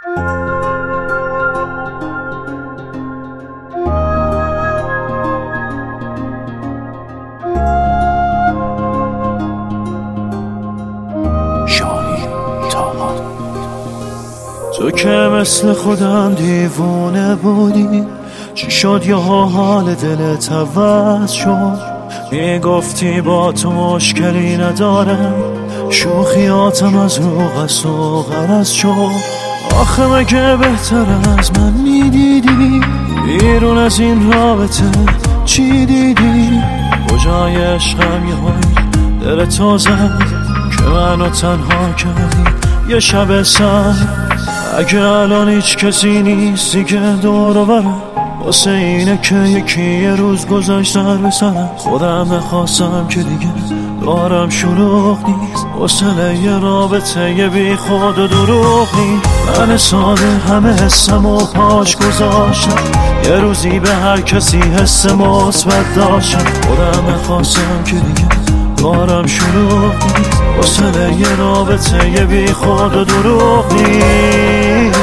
تو که مثل خودم دیوونه بودی، چی شد یه حال دلت عوض شد؟ میگفتی با تو مشکلی ندارم، شوخیاتم از رو قصد و غرض شد. آخه مگه بهتر از من میدیدی؟ بیرون از این رابطه چی دیدی؟ کجای عشقم یه هایی دل تو زد که منو تنها کردی یه شب سرد. اگه الان هیچ کسی نیستی که دور و برم، واسه اینه که یکی یه روز گذاشت در به سرم. خودم نخواستم که دیگه دارم شلوغ نیست، حوصله یه رابطه یه بی خود و دروغ نیست. من ساده همه حسم و پاش گذاشتم، یه روزی به هر کسی حس مثبت داشتم. خودم نخواستم که دیگه دارم شلوغ نیست، حوصله یه رابطه یه بی خود و دروغ نیست.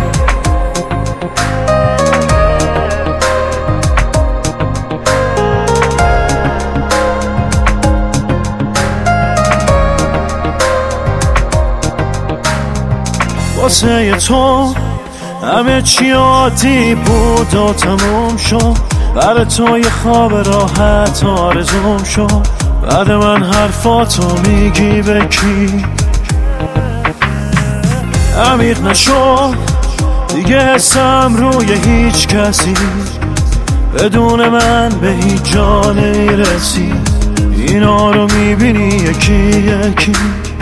واسه تو همه چی عادی بود و تموم شد، برای تو یه خواب راحت آرزوم شد. بعد من حرفاتو میگی به کی؟ عمیق نشد دیگه حسم روی هیچ کسی، بدون من به هیچ جا نمیرسی. اینا رو میبینی یکی یکی.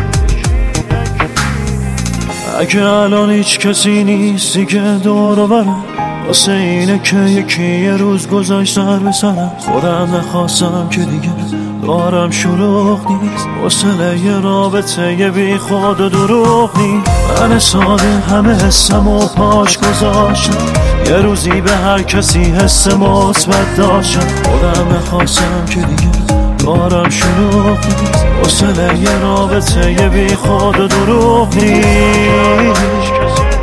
اگه الان هیچ کسی نیستی که دور و برم، واسه اینه که یکی یه روز گذاشت سر به سرم. خودم نخواستم که دیگه دارم شلوغ نیست، حوصله یه رابطه یه بی خود و دروغ نیست. من ساده همه حسم و پاش گذاشتم، یه روزی به هر کسی حس مثبت داشتم. خودم نخواستم که دیگه دارم شلوغ نیست، حوصله یه رابطه یه بی خود و دروغ نیست.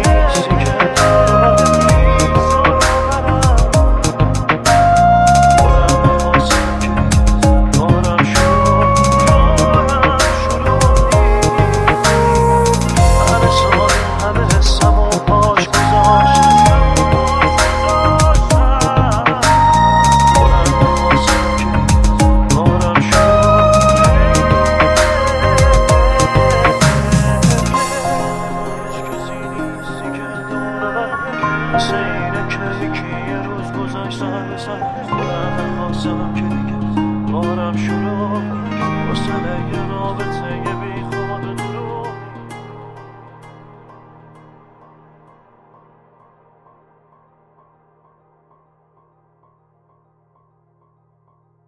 واسه اینه که یکی یه روز گذاشت سر به سر. خودم نخواستم که دیگه دارم شلوغ